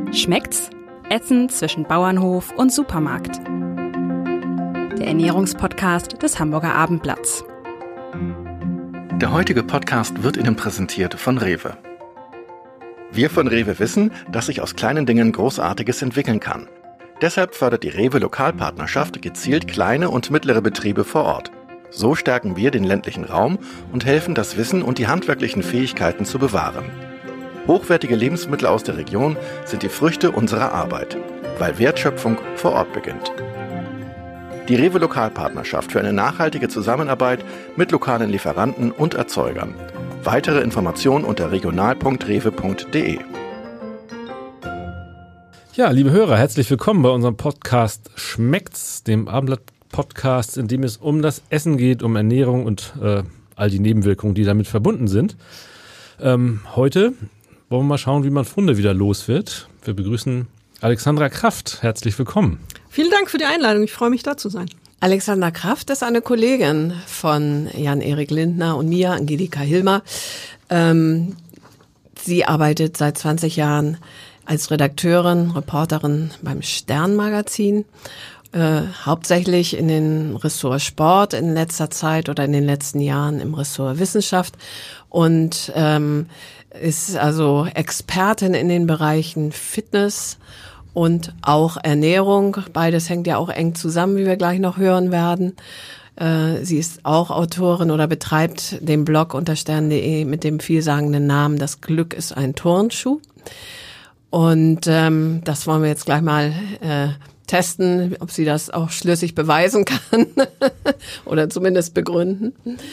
Schmeckt's? Essen zwischen Bauernhof und Supermarkt. Der Ernährungspodcast des Hamburger Abendblatts. Der heutige Podcast wird Ihnen präsentiert von Rewe. Wir von Rewe wissen, dass sich aus kleinen Dingen Großartiges entwickeln kann. Deshalb fördert die Rewe Lokalpartnerschaft gezielt kleine und mittlere Betriebe vor Ort. So stärken wir den ländlichen Raum und helfen, das Wissen und die handwerklichen Fähigkeiten zu bewahren. Hochwertige Lebensmittel aus der Region sind die Früchte unserer Arbeit, weil Wertschöpfung vor Ort beginnt. Die Rewe Lokalpartnerschaft für eine nachhaltige Zusammenarbeit mit lokalen Lieferanten und Erzeugern. Weitere Informationen unter regional.rewe.de. Ja, liebe Hörer, herzlich willkommen bei unserem Podcast Schmeckt's, dem Abendblatt-Podcast, in dem es um das Essen geht, um Ernährung und all die Nebenwirkungen, die damit verbunden sind. Heute wollen wir mal schauen, wie man Funde wieder los wird. Wir begrüßen Alexandra Kraft. Herzlich willkommen. Vielen Dank für die Einladung. Ich freue mich, da zu sein. Alexandra Kraft ist eine Kollegin von Jan-Erik Lindner und mir, Angelika Hilmer. Sie arbeitet seit 20 Jahren als Redakteurin, Reporterin beim Stern-Magazin. Hauptsächlich in den Ressort Sport in letzter Zeit oder in den letzten Jahren im Ressort Wissenschaft und ist also Expertin in den Bereichen Fitness und auch Ernährung. Beides hängt ja auch eng zusammen, wie wir gleich noch hören werden. Sie ist auch Autorin oder betreibt den Blog unter stern.de mit dem vielsagenden Namen Das Glück ist ein Turnschuh. Und das wollen wir jetzt gleich mal testen, ob sie das auch schlüssig beweisen kann oder zumindest begründen.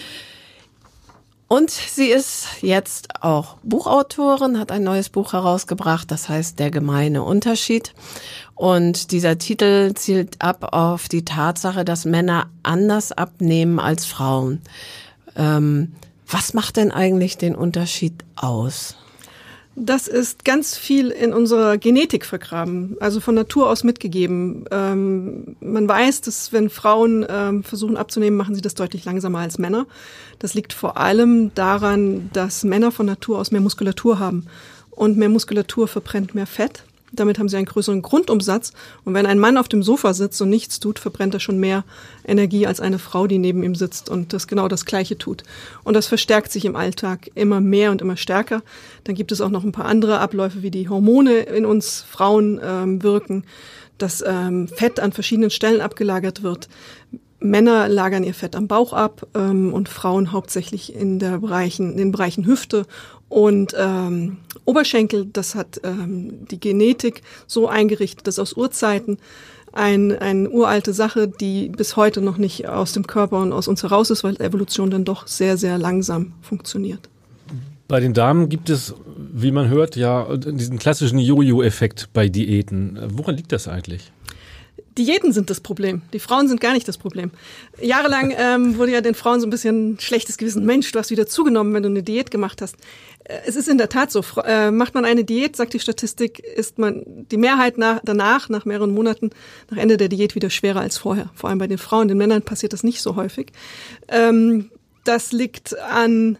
Und sie ist jetzt auch Buchautorin, hat ein neues Buch herausgebracht, das heißt Der gemeine Unterschied. Und dieser Titel zielt ab auf die Tatsache, dass Männer anders abnehmen als Frauen. Was macht denn eigentlich den Unterschied aus? Das ist ganz viel in unserer Genetik vergraben, also von Natur aus mitgegeben. Man weiß, dass wenn Frauen versuchen abzunehmen, machen sie das deutlich langsamer als Männer. Das liegt vor allem daran, dass Männer von Natur aus mehr Muskulatur haben. Und mehr Muskulatur verbrennt mehr Fett. Damit haben sie einen größeren Grundumsatz. Und wenn ein Mann auf dem Sofa sitzt und nichts tut, verbrennt er schon mehr Energie als eine Frau, die neben ihm sitzt und das genau das Gleiche tut. Und das verstärkt sich im Alltag immer mehr und immer stärker. Dann gibt es auch noch ein paar andere Abläufe, wie die Hormone in uns Frauen wirken, dass Fett an verschiedenen Stellen abgelagert wird. Männer lagern ihr Fett am Bauch ab und Frauen hauptsächlich in den Bereichen Hüfte und Oberschenkel. Das hat die Genetik so eingerichtet, dass aus Urzeiten eine uralte Sache, die bis heute noch nicht aus dem Körper und aus uns heraus ist, weil Evolution dann doch sehr, sehr langsam funktioniert. Bei den Damen gibt es, wie man hört, ja diesen klassischen Jojo-Effekt bei Diäten. Woran liegt das eigentlich? Diäten sind das Problem. Die Frauen sind gar nicht das Problem. Jahrelang wurde ja den Frauen so ein bisschen schlechtes Gewissen. Mensch, du hast wieder zugenommen, wenn du eine Diät gemacht hast. Es ist in der Tat so. Macht man eine Diät, sagt die Statistik, ist man die Mehrheit danach, nach mehreren Monaten, nach Ende der Diät wieder schwerer als vorher. Vor allem bei den Frauen. Den Männern passiert das nicht so häufig. Das liegt an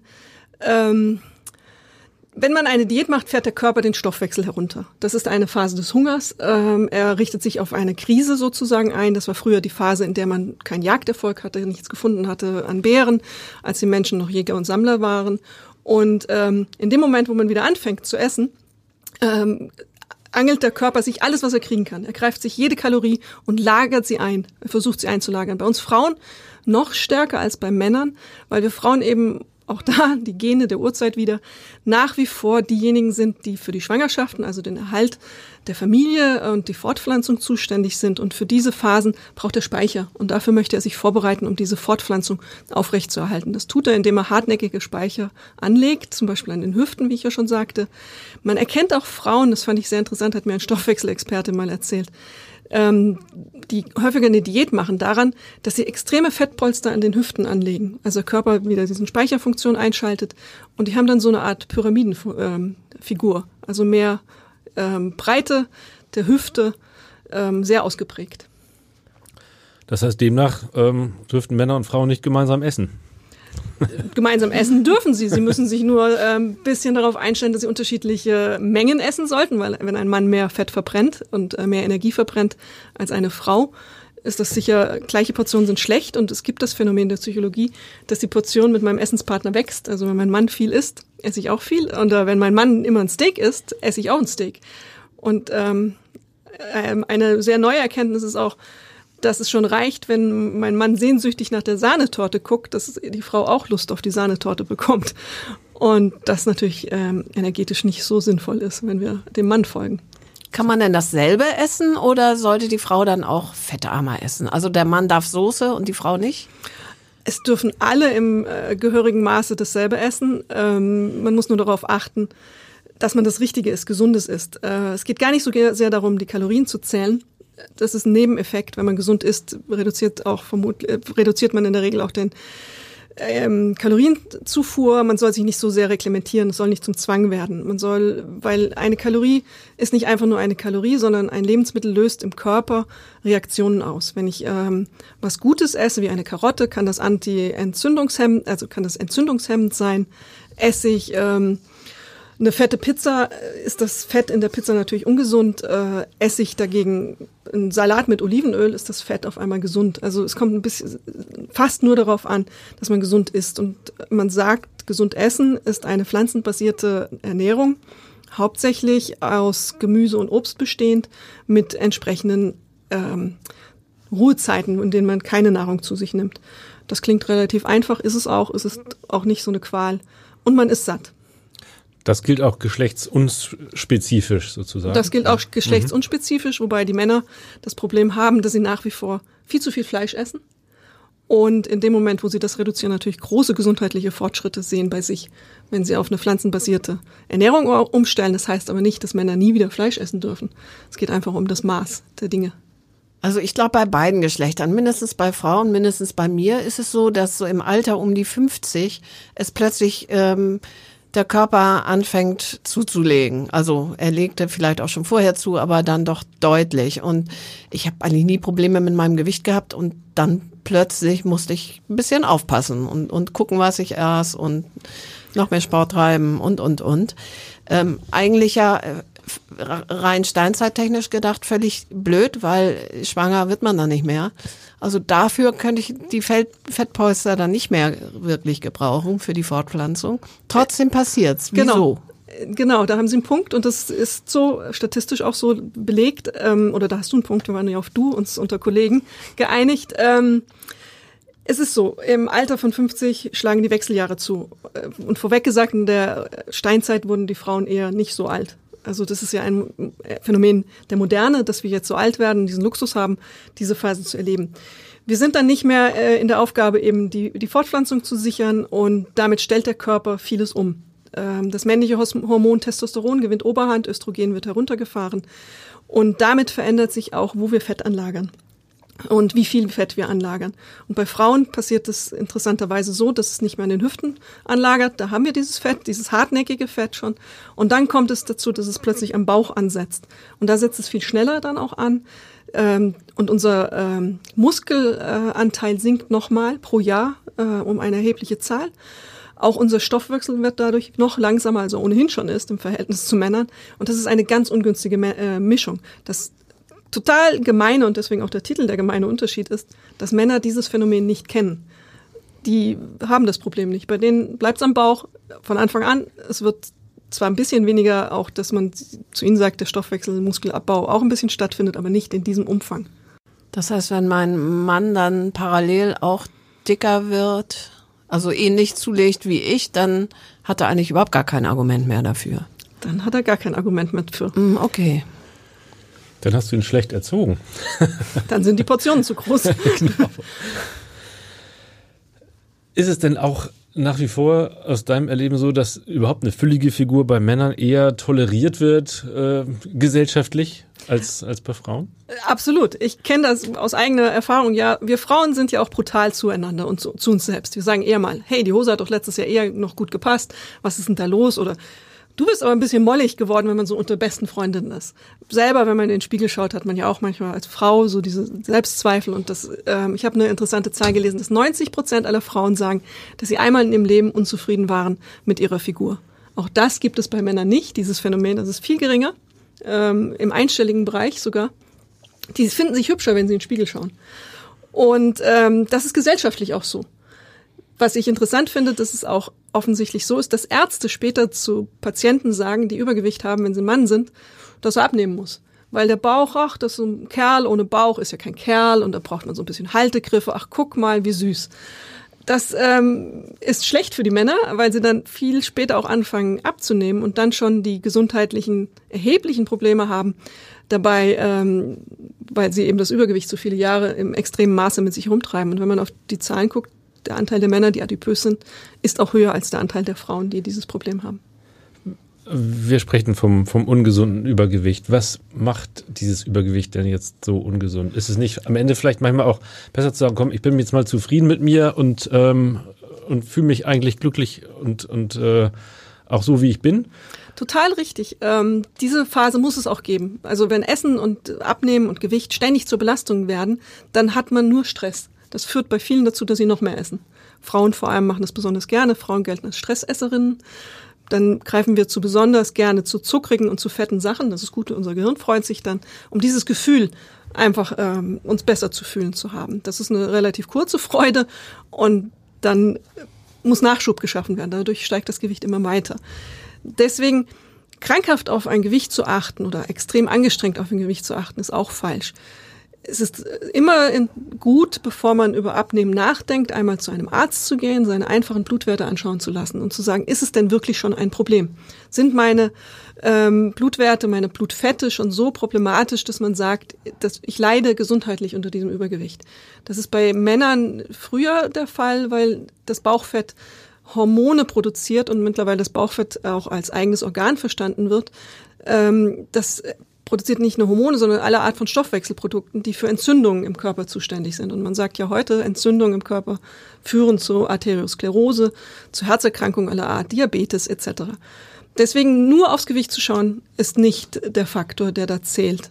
wenn man eine Diät macht, fährt der Körper den Stoffwechsel herunter. Das ist eine Phase des Hungers. Er richtet sich auf eine Krise sozusagen ein. Das war früher die Phase, in der man keinen Jagderfolg hatte, nichts gefunden hatte an Bären, als die Menschen noch Jäger und Sammler waren. Und in dem Moment, wo man wieder anfängt zu essen, angelt der Körper sich alles, was er kriegen kann. Er greift sich jede Kalorie und lagert sie ein. Er versucht sie einzulagern. Bei uns Frauen noch stärker als bei Männern, weil wir Frauen eben auch da die Gene der Urzeit wieder nach wie vor diejenigen sind, die für die Schwangerschaften, also den Erhalt der Familie und die Fortpflanzung zuständig sind. Und für diese Phasen braucht er Speicher. Und dafür möchte er sich vorbereiten, um diese Fortpflanzung aufrechtzuerhalten. Das tut er, indem er hartnäckige Speicher anlegt, zum Beispiel an den Hüften, wie ich ja schon sagte. Man erkennt auch Frauen, das fand ich sehr interessant, hat mir ein Stoffwechselexperte mal erzählt, die häufiger eine Diät machen, daran, dass sie extreme Fettpolster an den Hüften anlegen. Also der Körper wieder diesen Speicherfunktion einschaltet und die haben dann so eine Art Pyramidenfigur, also mehr Breite der Hüfte, sehr ausgeprägt. Das heißt, demnach dürften Männer und Frauen nicht gemeinsam essen. Gemeinsam essen dürfen sie. Sie müssen sich nur ein bisschen darauf einstellen, dass sie unterschiedliche Mengen essen sollten, weil wenn ein Mann mehr Fett verbrennt und mehr Energie verbrennt als eine Frau, ist das sicher, gleiche Portionen sind schlecht und es gibt das Phänomen der Psychologie, dass die Portion mit meinem Essenspartner wächst. Also wenn mein Mann viel isst, esse ich auch viel und wenn mein Mann immer ein Steak isst, esse ich auch ein Steak. Und eine sehr neue Erkenntnis ist auch, dass es schon reicht, wenn mein Mann sehnsüchtig nach der Sahnetorte guckt, dass die Frau auch Lust auf die Sahnetorte bekommt. Und das natürlich energetisch nicht so sinnvoll ist, wenn wir dem Mann folgen. Kann man denn dasselbe essen oder sollte die Frau dann auch fettarmer essen? Also der Mann darf Soße und die Frau nicht? Es dürfen alle im gehörigen Maße dasselbe essen. Man muss nur darauf achten, dass man das Richtige isst, Gesundes isst. Es geht gar nicht so sehr darum, die Kalorien zu zählen. Das ist ein Nebeneffekt. Wenn man gesund isst, reduziert man in der Regel auch den Kalorienzufuhr. Man soll sich nicht so sehr reglementieren, es soll nicht zum Zwang werden. Weil eine Kalorie ist nicht einfach nur eine Kalorie, sondern ein Lebensmittel löst im Körper Reaktionen aus. Wenn ich was Gutes esse, wie eine Karotte, kann das entzündungshemmend sein. Esse ich eine fette Pizza, ist das Fett in der Pizza natürlich ungesund. Esse ich dagegen einen Salat mit Olivenöl, ist das Fett auf einmal gesund. Also es kommt ein bisschen fast nur darauf an, dass man gesund isst. Und man sagt, gesund essen ist eine pflanzenbasierte Ernährung, hauptsächlich aus Gemüse und Obst bestehend, mit entsprechenden Ruhezeiten, in denen man keine Nahrung zu sich nimmt. Das klingt relativ einfach, ist es auch nicht so eine Qual. Und man ist satt. Das gilt auch geschlechtsunspezifisch sozusagen. Das gilt auch geschlechtsunspezifisch, wobei die Männer das Problem haben, dass sie nach wie vor viel zu viel Fleisch essen und in dem Moment, wo sie das reduzieren, natürlich große gesundheitliche Fortschritte sehen bei sich, wenn sie auf eine pflanzenbasierte Ernährung umstellen. Das heißt aber nicht, dass Männer nie wieder Fleisch essen dürfen. Es geht einfach um das Maß der Dinge. Also ich glaube, bei beiden Geschlechtern, mindestens bei Frauen, mindestens bei mir, ist es so, dass so im Alter um die 50 es plötzlich der Körper anfängt zuzulegen. Also er legte vielleicht auch schon vorher zu, aber dann doch deutlich. Und ich habe eigentlich nie Probleme mit meinem Gewicht gehabt und dann plötzlich musste ich ein bisschen aufpassen und gucken, was ich aß und noch mehr Sport treiben und. Eigentlich ja rein steinzeittechnisch gedacht völlig blöd, weil schwanger wird man dann nicht mehr. Also dafür könnte ich die Fettpolster dann nicht mehr wirklich gebrauchen für die Fortpflanzung. Trotzdem passiert's. Wieso? Genau, da haben Sie einen Punkt und das ist so statistisch auch so belegt, oder da hast du einen Punkt, wir waren ja auf du, uns unter Kollegen geeinigt. Es ist so, im Alter von 50 schlagen die Wechseljahre zu. Und vorweg gesagt, in der Steinzeit wurden die Frauen eher nicht so alt. Also das ist ja ein Phänomen der Moderne, dass wir jetzt so alt werden, diesen Luxus haben, diese Phase zu erleben. Wir sind dann nicht mehr in der Aufgabe, eben die Fortpflanzung zu sichern und damit stellt der Körper vieles um. Das männliche Hormon Testosteron gewinnt Oberhand, Östrogen wird heruntergefahren und damit verändert sich auch, wo wir Fett anlagern und wie viel Fett wir anlagern. Und bei Frauen passiert es interessanterweise so, dass es nicht mehr an den Hüften anlagert. Da haben wir dieses Fett, dieses hartnäckige Fett schon. Und dann kommt es dazu, dass es plötzlich am Bauch ansetzt. Und da setzt es viel schneller dann auch an. Und unser Muskelanteil sinkt nochmal pro Jahr um eine erhebliche Zahl. Auch unser Stoffwechsel wird dadurch noch langsamer, als er ohnehin schon ist im Verhältnis zu Männern. Und das ist eine ganz ungünstige Mischung. Das total gemeine und deswegen auch der Titel der gemeine Unterschied ist, dass Männer dieses Phänomen nicht kennen. Die haben das Problem nicht. Bei denen bleibt es am Bauch von Anfang an. Es wird zwar ein bisschen weniger auch, dass man zu ihnen sagt, der Stoffwechsel, Muskelabbau auch ein bisschen stattfindet, aber nicht in diesem Umfang. Das heißt, wenn mein Mann dann parallel auch dicker wird, also ähnlich zulegt wie ich, dann hat er eigentlich überhaupt gar kein Argument mehr dafür. Dann hat er gar kein Argument mehr für. Okay. Dann hast du ihn schlecht erzogen. Dann sind die Portionen zu groß. Genau. Ist es denn auch nach wie vor aus deinem Erleben so, dass überhaupt eine füllige Figur bei Männern eher toleriert wird, gesellschaftlich, als bei Frauen? Absolut. Ich kenne das aus eigener Erfahrung. Ja, wir Frauen sind ja auch brutal zueinander und zu uns selbst. Wir sagen eher mal, hey, die Hose hat doch letztes Jahr eher noch gut gepasst. Was ist denn da los? Oder Du bist aber ein bisschen mollig geworden, wenn man so unter besten Freundinnen ist. Selber, wenn man in den Spiegel schaut, hat man ja auch manchmal als Frau so diese Selbstzweifel. Und ich habe eine interessante Zahl gelesen, dass 90% aller Frauen sagen, dass sie einmal in ihrem Leben unzufrieden waren mit ihrer Figur. Auch das gibt es bei Männern nicht, dieses Phänomen. Das ist viel geringer, im einstelligen Bereich sogar. Die finden sich hübscher, wenn sie in den Spiegel schauen. Und das ist gesellschaftlich auch so. Was ich interessant finde, dass es auch offensichtlich so ist, dass Ärzte später zu Patienten sagen, die Übergewicht haben, wenn sie ein Mann sind, dass er abnehmen muss. Weil der Bauch, ach, das ist so ein Kerl ohne Bauch, ist ja kein Kerl und da braucht man so ein bisschen Haltegriffe, ach, guck mal, wie süß. Das ist schlecht für die Männer, weil sie dann viel später auch anfangen abzunehmen und dann schon die gesundheitlichen, erheblichen Probleme haben dabei, weil sie eben das Übergewicht so viele Jahre im extremen Maße mit sich rumtreiben. Und wenn man auf die Zahlen guckt, der Anteil der Männer, die adipös sind, ist auch höher als der Anteil der Frauen, die dieses Problem haben. Wir sprechen vom ungesunden Übergewicht. Was macht dieses Übergewicht denn jetzt so ungesund? Ist es nicht am Ende vielleicht manchmal auch besser zu sagen, komm, ich bin jetzt mal zufrieden mit mir und fühle mich eigentlich glücklich und auch so, wie ich bin? Total richtig. Diese Phase muss es auch geben. Also wenn Essen und Abnehmen und Gewicht ständig zur Belastung werden, dann hat man nur Stress. Das führt bei vielen dazu, dass sie noch mehr essen. Frauen vor allem machen das besonders gerne. Frauen gelten als Stressesserinnen. Dann greifen wir besonders gerne zu zuckrigen und zu fetten Sachen. Das ist gut, unser Gehirn freut sich dann, um dieses Gefühl einfach uns besser zu fühlen zu haben. Das ist eine relativ kurze Freude und dann muss Nachschub geschaffen werden. Dadurch steigt das Gewicht immer weiter. Deswegen krankhaft auf ein Gewicht zu achten oder extrem angestrengt auf ein Gewicht zu achten, ist auch falsch. Es ist immer gut, bevor man über Abnehmen nachdenkt, einmal zu einem Arzt zu gehen, seine einfachen Blutwerte anschauen zu lassen und zu sagen, ist es denn wirklich schon ein Problem? Sind meine Blutwerte, meine Blutfette schon so problematisch, dass man sagt, dass ich leide gesundheitlich unter diesem Übergewicht? Das ist bei Männern früher der Fall, weil das Bauchfett Hormone produziert und mittlerweile das Bauchfett auch als eigenes Organ verstanden wird. Das produziert nicht nur Hormone, sondern alle Art von Stoffwechselprodukten, die für Entzündungen im Körper zuständig sind. Und man sagt ja heute, Entzündungen im Körper führen zu Arteriosklerose, zu Herzerkrankungen aller Art, Diabetes etc. Deswegen nur aufs Gewicht zu schauen, ist nicht der Faktor, der da zählt.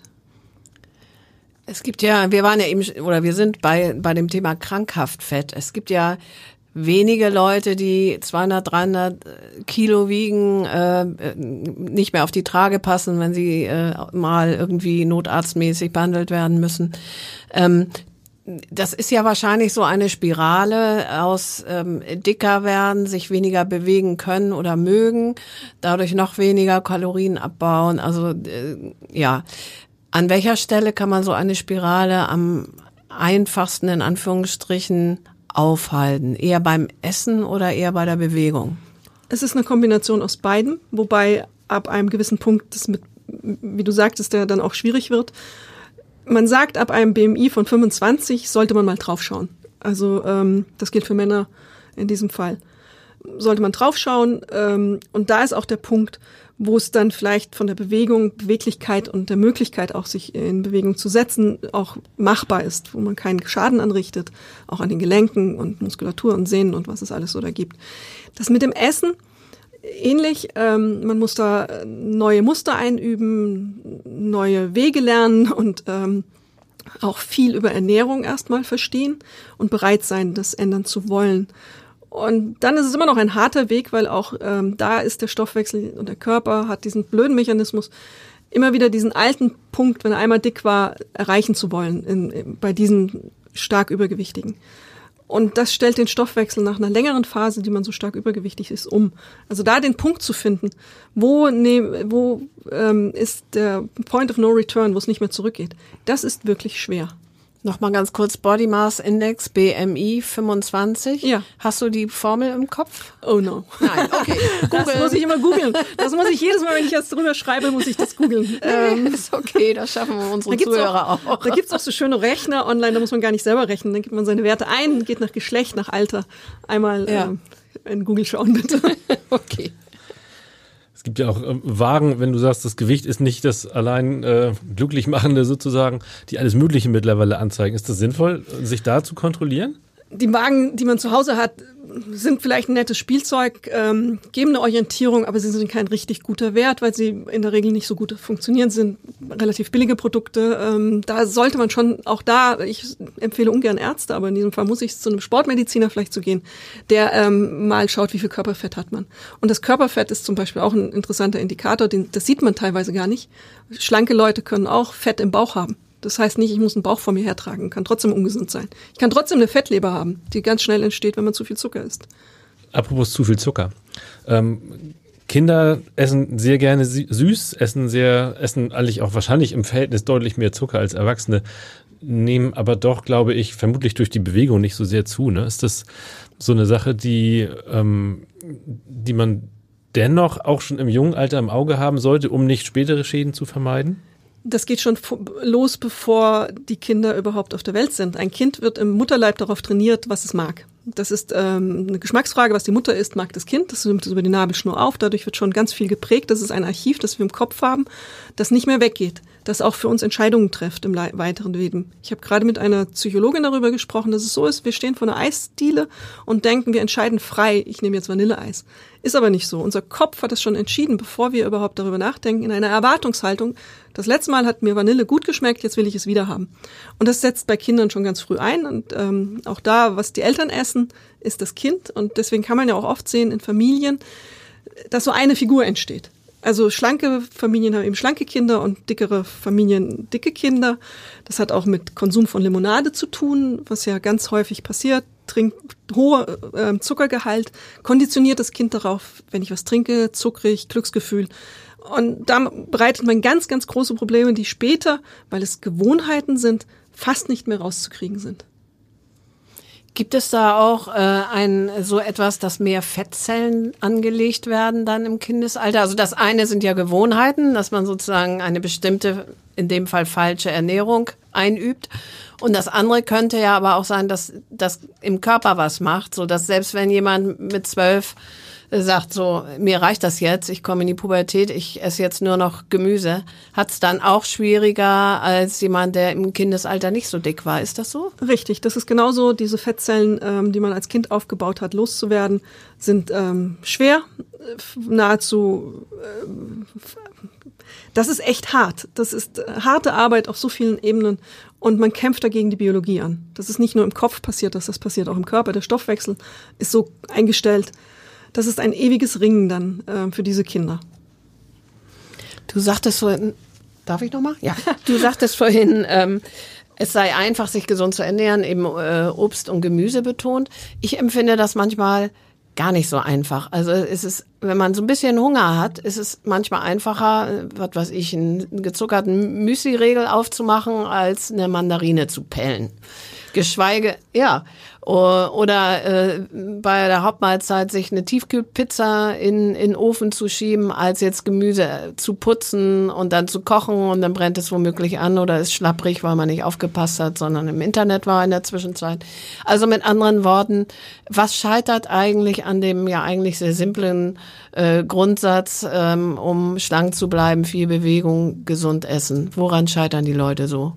Es gibt ja, wir sind bei dem Thema krankhaft Fett. Es gibt ja wenige Leute, die 200, 300 Kilo wiegen, nicht mehr auf die Trage passen, wenn sie mal irgendwie notarztmäßig behandelt werden müssen. Das ist ja wahrscheinlich so eine Spirale aus dicker werden, sich weniger bewegen können oder mögen, dadurch noch weniger Kalorien abbauen. Also ja, an welcher Stelle kann man so eine Spirale am einfachsten in Anführungsstrichen aufhalten? Eher beim Essen oder eher bei der Bewegung? Es ist eine Kombination aus beiden, wobei ab einem gewissen Punkt das mit, wie du sagtest, der dann auch schwierig wird. Man sagt, ab einem BMI von 25 sollte man mal draufschauen. Also das gilt für Männer in diesem Fall. Sollte man draufschauen und da ist auch der Punkt, wo es dann vielleicht von der Beweglichkeit und der Möglichkeit auch sich in Bewegung zu setzen, auch machbar ist, wo man keinen Schaden anrichtet, auch an den Gelenken und Muskulatur und Sehnen und was es alles so da gibt. Das mit dem Essen ähnlich, man muss da neue Muster einüben, neue Wege lernen und auch viel über Ernährung erstmal verstehen und bereit sein, das ändern zu wollen. Und dann ist es immer noch ein harter Weg, weil auch da ist der Stoffwechsel und der Körper hat diesen blöden Mechanismus, immer wieder diesen alten Punkt, wenn er einmal dick war, erreichen zu wollen bei diesen stark Übergewichtigen. Und das stellt den Stoffwechsel nach einer längeren Phase, die man so stark übergewichtig ist, um. Also da den Punkt zu finden, wo ist der Point of No Return, wo es nicht mehr zurückgeht, das ist wirklich schwer. Nochmal ganz kurz, Body Mass Index, BMI 25. Ja. Hast du die Formel im Kopf? Oh no. Nein, okay. Das muss ich immer googeln. Das muss ich jedes Mal, wenn ich das drüber schreibe, muss ich das googeln. Ist okay, das schaffen wir unsere Zuhörer auch. Da gibt's auch so schöne Rechner online, da muss man gar nicht selber rechnen. Dann gibt man seine Werte ein, geht nach Geschlecht, nach Alter. Einmal in Google schauen, bitte. Okay. Es gibt ja auch Wagen, wenn du sagst, das Gewicht ist nicht das allein Glücklichmachende sozusagen, die alles Mögliche mittlerweile anzeigen. Ist das sinnvoll, sich da zu kontrollieren? Die Wagen, die man zu Hause hat, sind vielleicht ein nettes Spielzeug, geben eine Orientierung, aber sie sind kein richtig guter Wert, weil sie in der Regel nicht so gut funktionieren, sind relativ billige Produkte. Da sollte man schon auch ich empfehle ungern Ärzte, aber in diesem Fall muss ich zu einem Sportmediziner vielleicht zu gehen, der mal schaut, wie viel Körperfett hat man. Und das Körperfett ist zum Beispiel auch ein interessanter Indikator, das sieht man teilweise gar nicht. Schlanke Leute können auch Fett im Bauch haben. Das heißt nicht, ich muss einen Bauch vor mir hertragen, kann trotzdem ungesund sein. Ich kann trotzdem eine Fettleber haben, die ganz schnell entsteht, wenn man zu viel Zucker isst. Apropos zu viel Zucker. Kinder essen sehr gerne süß, essen eigentlich auch wahrscheinlich im Verhältnis deutlich mehr Zucker als Erwachsene, nehmen aber doch, glaube ich, vermutlich durch die Bewegung nicht so sehr zu. Ne? Ist das so eine Sache, die man dennoch auch schon im jungen Alter im Auge haben sollte, um nicht spätere Schäden zu vermeiden? Das geht schon los, bevor die Kinder überhaupt auf der Welt sind. Ein Kind wird im Mutterleib darauf trainiert, was es mag. Das ist eine Geschmacksfrage, was die Mutter isst, mag das Kind. Das nimmt es über die Nabelschnur auf. Dadurch wird schon ganz viel geprägt. Das ist ein Archiv, das wir im Kopf haben, das nicht mehr weggeht, das auch für uns Entscheidungen trifft im weiteren Leben. Ich habe gerade mit einer Psychologin darüber gesprochen, dass es so ist, wir stehen vor einer Eisdiele und denken, wir entscheiden frei, ich nehme jetzt Vanilleeis. Ist aber nicht so. Unser Kopf hat es schon entschieden, bevor wir überhaupt darüber nachdenken, in einer Erwartungshaltung. Das letzte Mal hat mir Vanille gut geschmeckt, jetzt will ich es wieder haben. Und das setzt bei Kindern schon ganz früh ein. Und auch da, was die Eltern essen, ist das Kind. Und deswegen kann man ja auch oft sehen in Familien, dass so eine Figur entsteht. Also schlanke Familien haben eben schlanke Kinder und dickere Familien dicke Kinder. Das hat auch mit Konsum von Limonade zu tun, was ja ganz häufig passiert. Trinkt hoher Zuckergehalt, konditioniert das Kind darauf, wenn ich was trinke, zuckrig, Glücksgefühl. Und da bereitet man ganz, ganz große Probleme, die später, weil es Gewohnheiten sind, fast nicht mehr rauszukriegen sind. Gibt es da auch so etwas, dass mehr Fettzellen angelegt werden dann im Kindesalter? Also das eine sind ja Gewohnheiten, dass man sozusagen eine bestimmte, in dem Fall falsche Ernährung einübt. Und das andere könnte ja aber auch sein, dass das im Körper was macht, so dass selbst wenn jemand mit 12 sagt so, mir reicht das jetzt, ich komme in die Pubertät, ich esse jetzt nur noch Gemüse, hat es dann auch schwieriger als jemand, der im Kindesalter nicht so dick war. Ist das so? Richtig, das ist genauso. Diese Fettzellen, die man als Kind aufgebaut hat, loszuwerden, sind schwer, nahezu. Das ist echt hart. Das ist harte Arbeit auf so vielen Ebenen und man kämpft dagegen die Biologie an. Das ist nicht nur im Kopf passiert, das passiert auch im Körper. Der Stoffwechsel ist so eingestellt. Das ist ein ewiges Ringen dann für diese Kinder. Du sagtest vorhin, darf ich nochmal? Ja. Du sagtest vorhin, es sei einfach, sich gesund zu ernähren, eben Obst und Gemüse betont. Ich empfinde das manchmal gar nicht so einfach. Also es ist, wenn man so ein bisschen Hunger hat, ist es manchmal einfacher, was weiß ich, einen gezuckerten Müsli-Riegel aufzumachen, als eine Mandarine zu pellen. Geschweige, ja, oder bei der Hauptmahlzeit sich eine Tiefkühlpizza in den Ofen zu schieben, als jetzt Gemüse zu putzen und dann zu kochen und dann brennt es womöglich an oder ist schlapprig, weil man nicht aufgepasst hat, sondern im Internet war in der Zwischenzeit. Also mit anderen Worten, was scheitert eigentlich an dem ja eigentlich sehr simplen Grundsatz, um schlank zu bleiben, viel Bewegung, gesund essen? Woran scheitern die Leute so?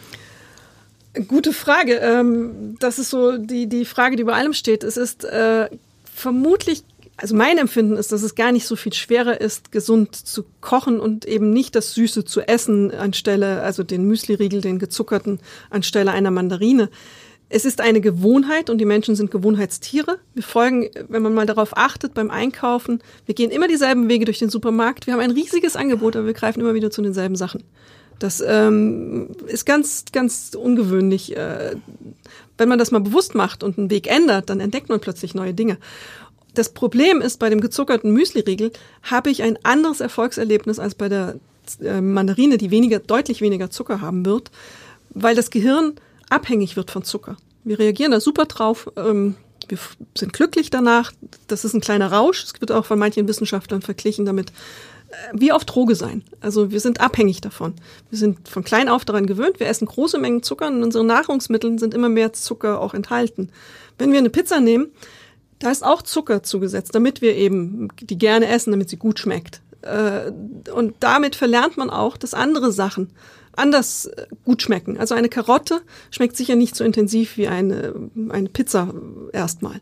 Gute Frage. Das ist so die Frage, die über allem steht. Es ist vermutlich, also mein Empfinden ist, dass es gar nicht so viel schwerer ist, gesund zu kochen und eben nicht das Süße zu essen anstelle, also den Müsli-Riegel, den gezuckerten, anstelle einer Mandarine. Es ist eine Gewohnheit und die Menschen sind Gewohnheitstiere. Wir folgen, wenn man mal darauf achtet, beim Einkaufen, wir gehen immer dieselben Wege durch den Supermarkt. Wir haben ein riesiges Angebot, aber wir greifen immer wieder zu denselben Sachen. Das ist ganz, ganz ungewöhnlich. Wenn man das mal bewusst macht und einen Weg ändert, dann entdeckt man plötzlich neue Dinge. Das Problem ist, bei dem gezuckerten Müsli-Riegel habe ich ein anderes Erfolgserlebnis als bei der Mandarine, die deutlich weniger Zucker haben wird, weil das Gehirn abhängig wird von Zucker. Wir reagieren da super drauf. Wir sind glücklich danach. Das ist ein kleiner Rausch. Es wird auch von manchen Wissenschaftlern verglichen damit, wie auf Droge sein. Also wir sind abhängig davon. Wir sind von klein auf daran gewöhnt. Wir essen große Mengen Zucker und in unseren Nahrungsmitteln sind immer mehr Zucker auch enthalten. Wenn wir eine Pizza nehmen, da ist auch Zucker zugesetzt, damit wir eben die gerne essen, damit sie gut schmeckt. Und damit verlernt man auch, dass andere Sachen anders gut schmecken. Also eine Karotte schmeckt sicher nicht so intensiv wie eine Pizza erstmal.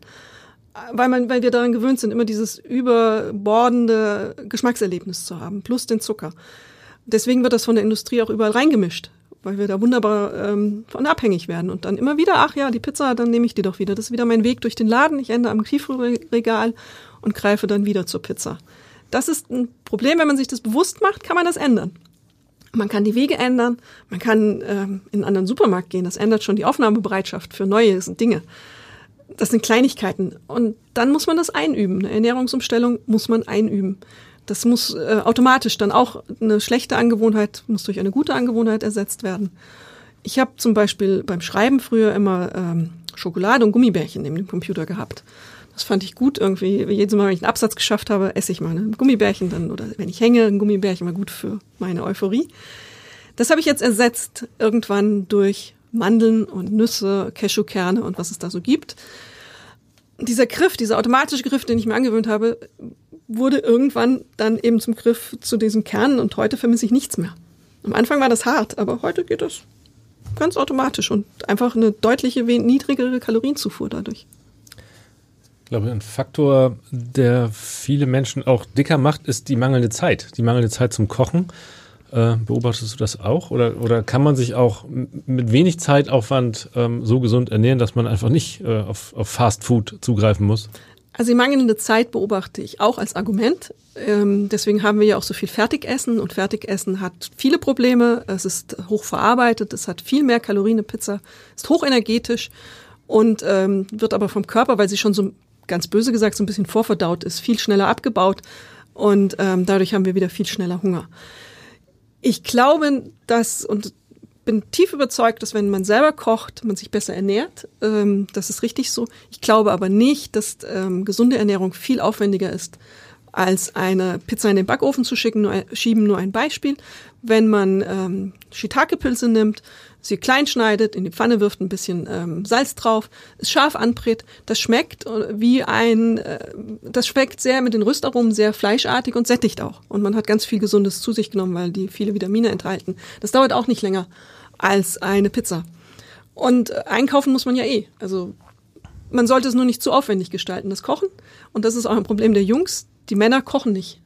Weil wir daran gewöhnt sind, immer dieses überbordende Geschmackserlebnis zu haben, plus den Zucker. Deswegen wird das von der Industrie auch überall reingemischt, weil wir da wunderbar von abhängig werden. Und dann immer wieder, ach ja, die Pizza, dann nehme ich die doch wieder. Das ist wieder mein Weg durch den Laden. Ich ende am Tiefkühlregal und greife dann wieder zur Pizza. Das ist ein Problem, wenn man sich das bewusst macht, kann man das ändern. Man kann die Wege ändern, man kann in einen anderen Supermarkt gehen. Das ändert schon die Aufnahmebereitschaft für neue Dinge. Das sind Kleinigkeiten. Und dann muss man das einüben. Eine Ernährungsumstellung muss man einüben. Das muss automatisch dann auch eine schlechte Angewohnheit, muss durch eine gute Angewohnheit ersetzt werden. Ich habe zum Beispiel beim Schreiben früher immer Schokolade und Gummibärchen neben dem Computer gehabt. Das fand ich gut irgendwie. Jedes Mal, wenn ich einen Absatz geschafft habe, esse ich mal ein Gummibärchen dann, oder wenn ich hänge, ein Gummibärchen war gut für meine Euphorie. Das habe ich jetzt ersetzt irgendwann durch Mandeln und Nüsse, Cashewkerne und was es da so gibt. Dieser Griff, dieser automatische Griff, den ich mir angewöhnt habe, wurde irgendwann dann eben zum Griff zu diesen Kernen und heute vermisse ich nichts mehr. Am Anfang war das hart, aber heute geht das ganz automatisch und einfach eine deutliche niedrigere Kalorienzufuhr dadurch. Ich glaube, ein Faktor, der viele Menschen auch dicker macht, ist die mangelnde Zeit. Die mangelnde Zeit zum Kochen. Beobachtest du das auch? Oder kann man sich auch mit wenig Zeitaufwand so gesund ernähren, dass man einfach nicht auf Fast Food zugreifen muss? Also die mangelnde Zeit beobachte ich auch als Argument. Deswegen haben wir ja auch so viel Fertigessen. Und Fertigessen hat viele Probleme. Es ist hochverarbeitet, es hat viel mehr Kalorien. Eine Pizza ist hochenergetisch und wird aber vom Körper, weil sie schon so ganz böse gesagt so ein bisschen vorverdaut ist, viel schneller abgebaut. Und dadurch haben wir wieder viel schneller Hunger. Ich glaube, und bin tief überzeugt, dass wenn man selber kocht, man sich besser ernährt. Das ist richtig so. Ich glaube aber nicht, dass gesunde Ernährung viel aufwendiger ist, als eine Pizza in den Backofen zu schieben. Nur ein Beispiel. Wenn man Shiitake-Pilze nimmt, sie klein schneidet, in die Pfanne wirft, ein bisschen Salz drauf, es scharf anbrät, das schmeckt das schmeckt sehr mit den Röstaromen sehr fleischartig und sättigt auch. Und man hat ganz viel Gesundes zu sich genommen, weil die viele Vitamine enthalten. Das dauert auch nicht länger als eine Pizza. Und einkaufen muss man ja eh. Also man sollte es nur nicht zu aufwendig gestalten, das Kochen. Und das ist auch ein Problem der Jungs. Die Männer kochen nicht.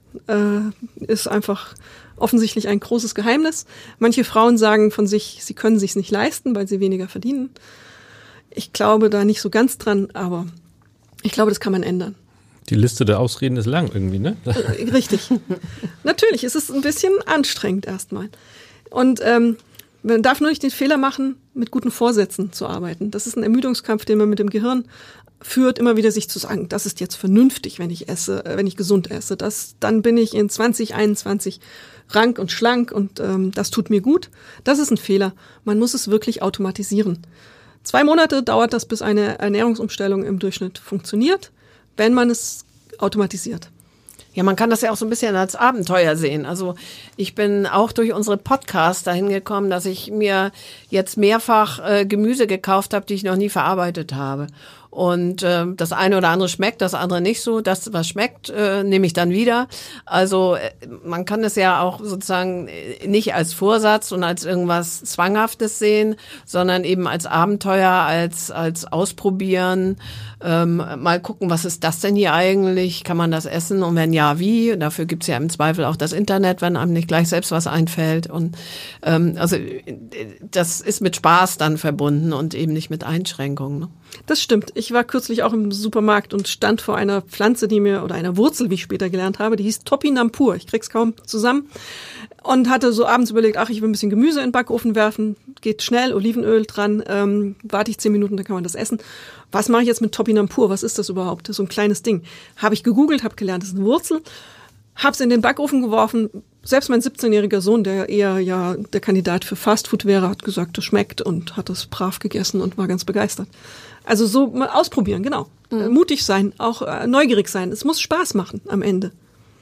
Ist einfach offensichtlich ein großes Geheimnis. Manche Frauen sagen von sich, sie können sich's nicht leisten, weil sie weniger verdienen. Ich glaube da nicht so ganz dran, aber ich glaube, das kann man ändern. Die Liste der Ausreden ist lang irgendwie, ne? Richtig. Natürlich, es ist ein bisschen anstrengend erstmal. Und man darf nur nicht den Fehler machen, mit guten Vorsätzen zu arbeiten. Das ist ein Ermüdungskampf, den man mit dem Gehirn führt, immer wieder sich zu sagen, das ist jetzt vernünftig, wenn ich esse, wenn ich gesund esse. Dann bin ich in 2021 rank und schlank und das tut mir gut. Das ist ein Fehler. Man muss es wirklich automatisieren. 2 Monate dauert das, bis eine Ernährungsumstellung im Durchschnitt funktioniert, wenn man es automatisiert. Ja, man kann das ja auch so ein bisschen als Abenteuer sehen. Also ich bin auch durch unsere Podcasts dahin gekommen, dass ich mir jetzt mehrfach Gemüse gekauft habe, die ich noch nie verarbeitet habe. Und das eine oder andere schmeckt, das andere nicht so. Das, was schmeckt, nehme ich dann wieder. Also man kann es ja auch sozusagen nicht als Vorsatz und als irgendwas Zwanghaftes sehen, sondern eben als Abenteuer, als Ausprobieren. Mal gucken, was ist das denn hier eigentlich? Kann man das essen? Und wenn ja, wie? Und dafür gibt's ja im Zweifel auch das Internet, wenn einem nicht gleich selbst was einfällt. Und also das ist mit Spaß dann verbunden und eben nicht mit Einschränkungen. Ne? Das stimmt. Ich war kürzlich auch im Supermarkt und stand vor einer Pflanze, oder einer Wurzel, wie ich später gelernt habe, die hieß Topinampur. Ich krieg's kaum zusammen. Und hatte so abends überlegt, ich will ein bisschen Gemüse in den Backofen werfen. Geht schnell, Olivenöl dran, warte ich 10 Minuten, dann kann man das essen. Was mache ich jetzt mit Topinampur? Was ist das überhaupt? Das ist so ein kleines Ding. Habe ich gegoogelt, habe gelernt, das ist eine Wurzel. Hab's in den Backofen geworfen. Selbst mein 17-jähriger Sohn, der eher der Kandidat für Fastfood wäre, hat gesagt, das schmeckt und hat das brav gegessen und war ganz begeistert. Also so mal ausprobieren, genau. Mutig sein, auch neugierig sein. Es muss Spaß machen am Ende.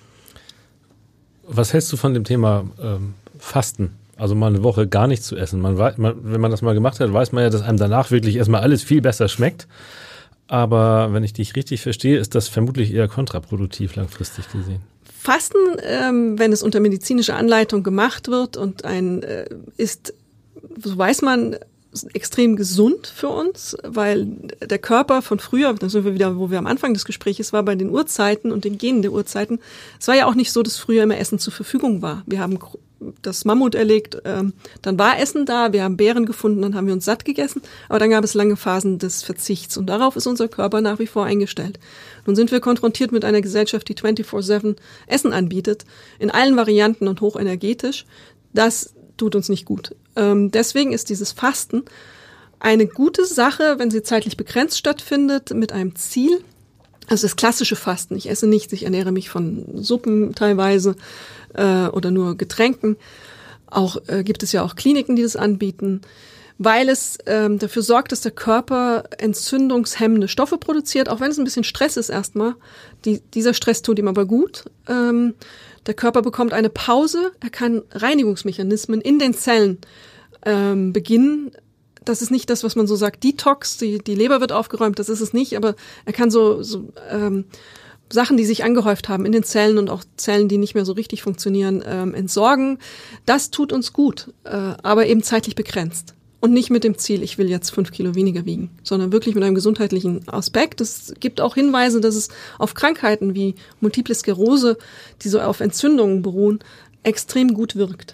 Was hältst du von dem Thema Fasten? Also mal eine Woche gar nichts zu essen. Wenn man das mal gemacht hat, weiß man ja, dass einem danach wirklich erstmal alles viel besser schmeckt. Aber wenn ich dich richtig verstehe, ist das vermutlich eher kontraproduktiv langfristig gesehen. Fasten, wenn es unter medizinischer Anleitung gemacht wird und ist, so weiß man, extrem gesund für uns, weil der Körper von früher, da sind wir wieder, wo wir am Anfang des Gesprächs war, bei den Uhrzeiten und den Genen der Uhrzeiten. Es war ja auch nicht so, dass früher immer Essen zur Verfügung war. Wir haben das Mammut erlegt, dann war Essen da, wir haben Beeren gefunden, dann haben wir uns satt gegessen, aber dann gab es lange Phasen des Verzichts und darauf ist unser Körper nach wie vor eingestellt. Nun sind wir konfrontiert mit einer Gesellschaft, die 24/7 Essen anbietet, in allen Varianten und hochenergetisch. Das tut uns nicht gut. Deswegen ist dieses Fasten eine gute Sache, wenn sie zeitlich begrenzt stattfindet, mit einem Ziel. Also das klassische Fasten. Ich esse nichts, ich ernähre mich von Suppen teilweise oder nur Getränken. Auch gibt es ja auch Kliniken, die das anbieten, weil es dafür sorgt, dass der Körper entzündungshemmende Stoffe produziert, auch wenn es ein bisschen Stress ist erstmal. Dieser Stress tut ihm aber gut. Der Körper bekommt eine Pause, er kann Reinigungsmechanismen in den Zellen beginnen. Das ist nicht das, was man so sagt, Detox, die Leber wird aufgeräumt, das ist es nicht, aber er kann so Sachen, die sich angehäuft haben in den Zellen und auch Zellen, die nicht mehr so richtig funktionieren, entsorgen. Das tut uns gut, aber eben zeitlich begrenzt. Und nicht mit dem Ziel, ich will jetzt 5 Kilo weniger wiegen, sondern wirklich mit einem gesundheitlichen Aspekt. Es gibt auch Hinweise, dass es auf Krankheiten wie Multiple Sklerose, die so auf Entzündungen beruhen, extrem gut wirkt.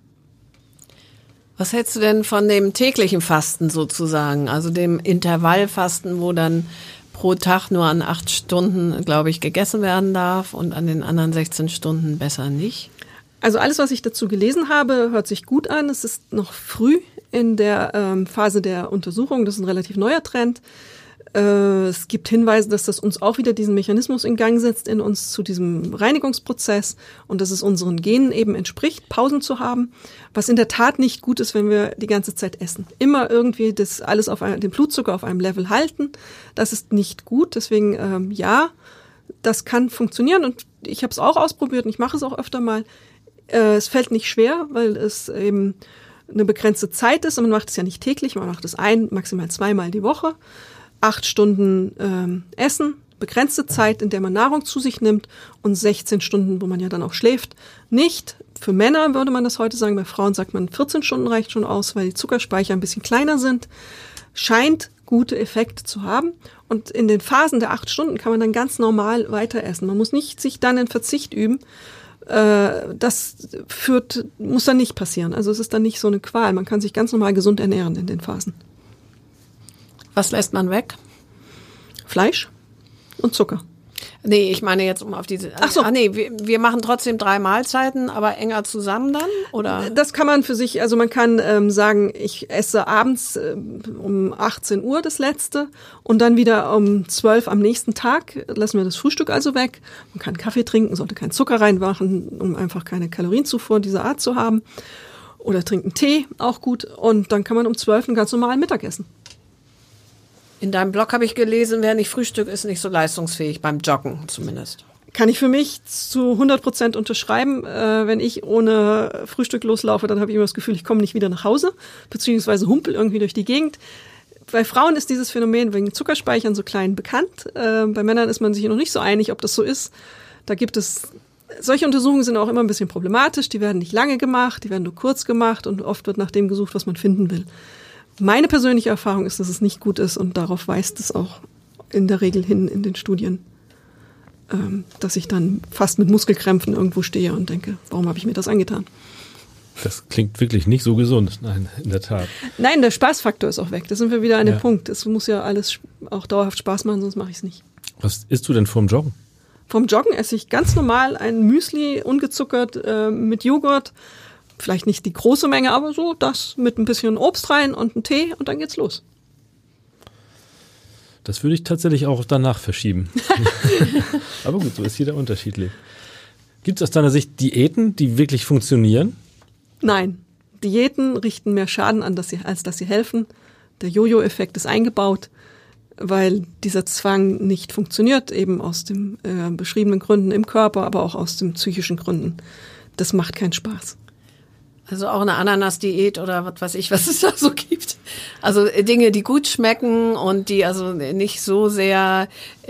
Was hältst du denn von dem täglichen Fasten sozusagen, also dem Intervallfasten, wo dann pro Tag nur an 8 Stunden, glaube ich, gegessen werden darf und an den anderen 16 Stunden besser nicht? Also alles, was ich dazu gelesen habe, hört sich gut an. Es ist noch früh in der Phase der Untersuchung. Das ist ein relativ neuer Trend. Es gibt Hinweise, dass das uns auch wieder diesen Mechanismus in Gang setzt in uns zu diesem Reinigungsprozess und dass es unseren Genen eben entspricht, Pausen zu haben, was in der Tat nicht gut ist, wenn wir die ganze Zeit essen. Immer irgendwie das alles den Blutzucker auf einem Level halten, das ist nicht gut. Deswegen ja, das kann funktionieren und ich habe es auch ausprobiert und ich mache es auch öfter mal. Es fällt nicht schwer, weil es eben eine begrenzte Zeit ist und man macht es ja nicht täglich, man macht es maximal 2-mal die Woche. 8 Stunden Essen, begrenzte Zeit, in der man Nahrung zu sich nimmt und 16 Stunden, wo man ja dann auch schläft. Nicht, für Männer würde man das heute sagen, bei Frauen sagt man 14 Stunden reicht schon aus, weil die Zuckerspeicher ein bisschen kleiner sind. Scheint gute Effekte zu haben. Und in den Phasen der 8 Stunden kann man dann ganz normal weiter essen. Man muss nicht sich dann in Verzicht üben. Das muss dann nicht passieren. Also es ist dann nicht so eine Qual. Man kann sich ganz normal gesund ernähren in den Phasen. Was lässt man weg? Fleisch und Zucker. Nee, ich meine jetzt auf diese. Ach so. Wir machen trotzdem 3 Mahlzeiten, aber enger zusammen dann, oder? Das kann man für sich, also man kann sagen, ich esse abends um 18 Uhr das letzte und dann wieder um 12 am nächsten Tag lassen wir das Frühstück also weg. Man kann Kaffee trinken, sollte keinen Zucker reinmachen, um einfach keine Kalorienzufuhr dieser Art zu haben. Oder trinken Tee, auch gut. Und dann kann man um 12 einen ganz normalen Mittag essen. In deinem Blog habe ich gelesen, wer nicht frühstückt, ist nicht so leistungsfähig, beim Joggen zumindest. Kann ich für mich zu 100% unterschreiben. Wenn ich ohne Frühstück loslaufe, dann habe ich immer das Gefühl, ich komme nicht wieder nach Hause, beziehungsweise humpel irgendwie durch die Gegend. Bei Frauen ist dieses Phänomen wegen Zuckerspeichern so klein bekannt. Bei Männern ist man sich noch nicht so einig, ob das so ist. Da gibt es, solche Untersuchungen sind auch immer ein bisschen problematisch. Die werden nicht lange gemacht, die werden nur kurz gemacht und oft wird nach dem gesucht, was man finden will. Meine persönliche Erfahrung ist, dass es nicht gut ist und darauf weist es auch in der Regel hin in den Studien, dass ich dann fast mit Muskelkrämpfen irgendwo stehe und denke, warum habe ich mir das angetan? Das klingt wirklich nicht so gesund, nein, in der Tat. Nein, der Spaßfaktor ist auch weg, da sind wir wieder an dem Punkt. Es muss ja alles auch dauerhaft Spaß machen, sonst mache ich es nicht. Was isst du denn vorm Joggen? Vorm Joggen esse ich ganz normal ein Müsli, ungezuckert, mit Joghurt. Vielleicht nicht die große Menge, aber so das mit ein bisschen Obst rein und einen Tee und dann geht's los. Das würde ich tatsächlich auch danach verschieben. Aber gut, so ist jeder unterschiedlich. Gibt es aus deiner Sicht Diäten, die wirklich funktionieren? Nein, Diäten richten mehr Schaden an, als dass sie helfen. Der Jojo-Effekt ist eingebaut, weil dieser Zwang nicht funktioniert, eben aus den beschriebenen Gründen im Körper, aber auch aus den psychischen Gründen. Das macht keinen Spaß. Also auch eine Ananas-Diät oder was weiß ich, was es da so gibt. Also Dinge, die gut schmecken und die also nicht so sehr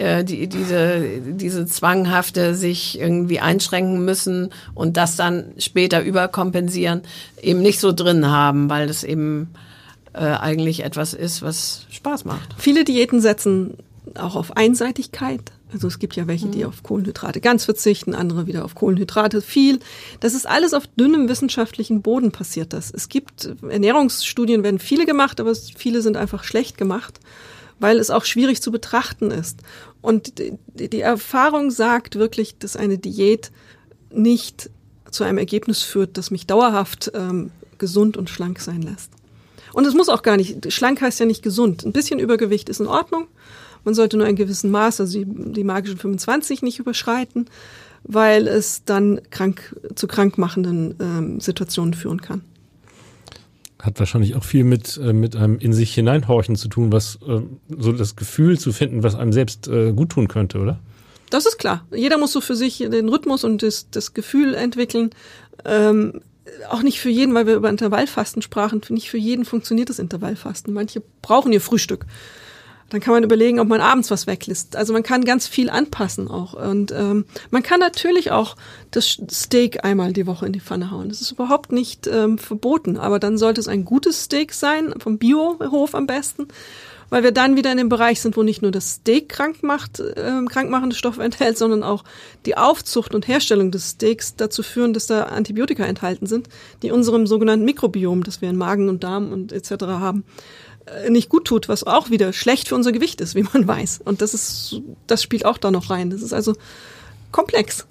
diese zwanghafte sich irgendwie einschränken müssen und das dann später überkompensieren, eben nicht so drin haben, weil es eben eigentlich etwas ist, was Spaß macht. Viele Diäten setzen auch auf Einseitigkeit. Also es gibt ja welche, die auf Kohlenhydrate ganz verzichten, andere wieder auf Kohlenhydrate viel. Das ist alles auf dünnem wissenschaftlichen Boden passiert das. Es gibt Ernährungsstudien, werden viele gemacht, aber viele sind einfach schlecht gemacht, weil es auch schwierig zu betrachten ist. Und die Erfahrung sagt wirklich, dass eine Diät nicht zu einem Ergebnis führt, das mich dauerhaft gesund und schlank sein lässt. Und es muss auch gar nicht, schlank heißt ja nicht gesund. Ein bisschen Übergewicht ist in Ordnung. Man sollte nur ein gewissen Maß, also die magischen 25 nicht überschreiten, weil es dann zu krankmachenden Situationen führen kann. Hat wahrscheinlich auch viel mit einem in sich hineinhorchen zu tun, was so das Gefühl zu finden, was einem selbst gut tun könnte, oder? Das ist klar. Jeder muss so für sich den Rhythmus und das Gefühl entwickeln. Auch nicht für jeden, weil wir über Intervallfasten sprachen, nicht für jeden funktioniert das Intervallfasten. Manche brauchen ihr Frühstück. Dann kann man überlegen, ob man abends was weglässt. Also man kann ganz viel anpassen auch. Und man kann natürlich auch das Steak einmal die Woche in die Pfanne hauen. Das ist überhaupt nicht verboten. Aber dann sollte es ein gutes Steak sein, vom Biohof am besten, weil wir dann wieder in dem Bereich sind, wo nicht nur das Steak krankmachende Stoffe enthält, sondern auch die Aufzucht und Herstellung des Steaks dazu führen, dass da Antibiotika enthalten sind, die unserem sogenannten Mikrobiom, das wir in Magen und Darm und etc. haben, nicht gut tut, was auch wieder schlecht für unser Gewicht ist, wie man weiß. Und das spielt auch da noch rein. Das ist also komplex.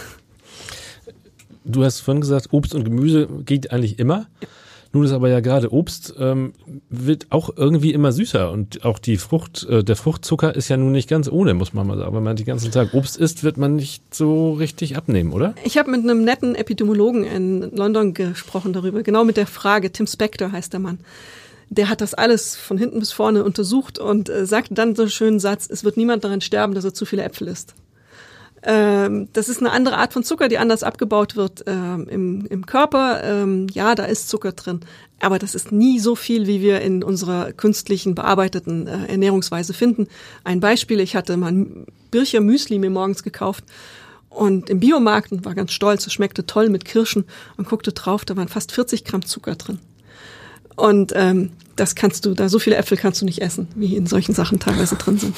Du hast vorhin gesagt, Obst und Gemüse geht eigentlich immer. Ja. Nun ist aber ja gerade Obst wird auch irgendwie immer süßer und auch der Fruchtzucker ist ja nun nicht ganz ohne, muss man mal sagen. Wenn man den ganzen Tag Obst isst, wird man nicht so richtig abnehmen, oder? Ich habe mit einem netten Epidemiologen in London gesprochen darüber, genau mit der Frage. Tim Spector heißt der Mann. Der hat das alles von hinten bis vorne untersucht und sagt dann so einen schönen Satz, es wird niemand daran sterben, dass er zu viele Äpfel isst. Das ist eine andere Art von Zucker, die anders abgebaut wird im Körper. Ja, da ist Zucker drin, aber das ist nie so viel, wie wir in unserer künstlichen, bearbeiteten Ernährungsweise finden. Ein Beispiel, ich hatte mal ein Bircher Müsli mir morgens gekauft und im Biomarkt und war ganz stolz, es schmeckte toll mit Kirschen und guckte drauf, da waren fast 40 Gramm Zucker drin. Und so viele Äpfel kannst du nicht essen, wie in solchen Sachen teilweise drin sind.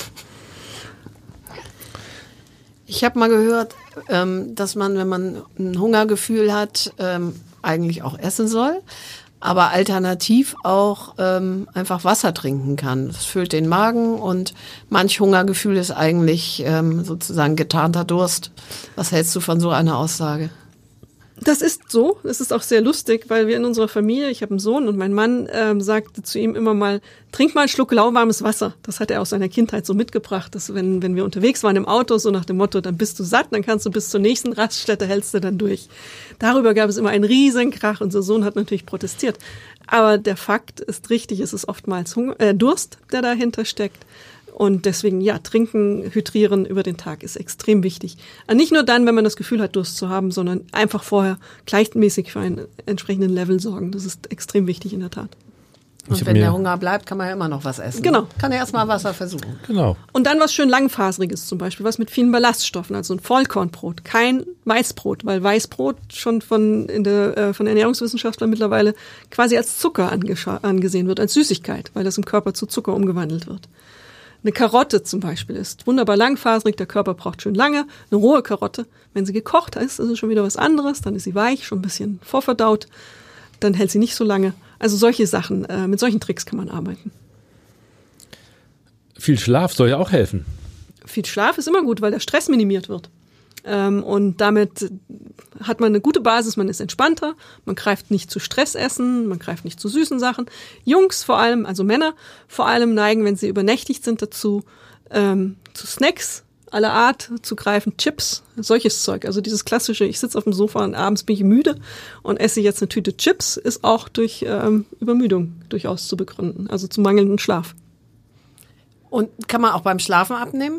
Ich habe mal gehört, dass man, wenn man ein Hungergefühl hat, eigentlich auch essen soll, aber alternativ auch einfach Wasser trinken kann. Das füllt den Magen und manch Hungergefühl ist eigentlich sozusagen getarnter Durst. Was hältst du von so einer Aussage? Das ist so. Es ist auch sehr lustig, weil wir in unserer Familie, ich habe einen Sohn und mein Mann sagte zu ihm immer mal, trink mal einen Schluck lauwarmes Wasser. Das hat er aus seiner Kindheit so mitgebracht, dass wenn wir unterwegs waren im Auto, so nach dem Motto, dann bist du satt, dann kannst du bis zur nächsten Raststätte, hältst du dann durch. Darüber gab es immer einen riesen Krach. Unser Sohn hat natürlich protestiert. Aber der Fakt ist richtig, es ist oftmals Durst, der dahinter steckt. Und deswegen, ja, trinken, hydrieren über den Tag ist extrem wichtig. Und nicht nur dann, wenn man das Gefühl hat, Durst zu haben, sondern einfach vorher gleichmäßig für einen entsprechenden Level sorgen. Das ist extrem wichtig in der Tat. Und wenn der Hunger bleibt, kann man ja immer noch was essen. Genau. Kann ja erstmal Wasser versuchen. Genau. Und dann was schön Langfaseriges zum Beispiel, was mit vielen Ballaststoffen, also ein Vollkornbrot, kein Weißbrot, weil Weißbrot schon von Ernährungswissenschaftlern mittlerweile quasi als Zucker angesehen wird, als Süßigkeit, weil das im Körper zu Zucker umgewandelt wird. Eine Karotte zum Beispiel ist wunderbar langfaserig, der Körper braucht schön lange. Eine rohe Karotte, wenn sie gekocht ist, ist es schon wieder was anderes, dann ist sie weich, schon ein bisschen vorverdaut, dann hält sie nicht so lange. Also solche Sachen, mit solchen Tricks kann man arbeiten. Viel Schlaf soll ja auch helfen. Viel Schlaf ist immer gut, weil der Stress minimiert wird. Und damit hat man eine gute Basis, man ist entspannter, man greift nicht zu Stressessen, man greift nicht zu süßen Sachen. Jungs vor allem, also Männer vor allem neigen, wenn sie übernächtigt sind, dazu, zu Snacks aller Art zu greifen, Chips, solches Zeug. Also dieses klassische, ich sitze auf dem Sofa und abends bin ich müde und esse jetzt eine Tüte Chips, ist auch durch Übermüdung durchaus zu begründen, also zu mangelndem Schlaf. Und kann man auch beim Schlafen abnehmen?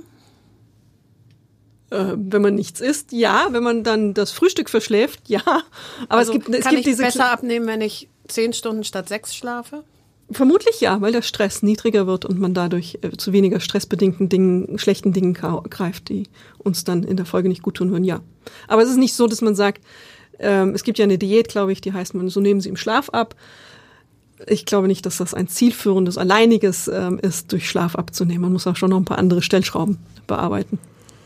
Wenn man nichts isst, ja. Wenn man dann das Frühstück verschläft, ja. Aber also es gibt kann ich besser abnehmen, wenn ich 10 Stunden statt 6 schlafe? Vermutlich ja, weil der Stress niedriger wird und man dadurch zu weniger stressbedingten Dingen, schlechten Dingen greift, die uns dann in der Folge nicht gut tun würden, ja. Aber es ist nicht so, dass man sagt, es gibt ja eine Diät, glaube ich, die heißt, so nehmen Sie im Schlaf ab. Ich glaube nicht, dass das ein zielführendes, alleiniges ist, durch Schlaf abzunehmen. Man muss auch schon noch ein paar andere Stellschrauben bearbeiten.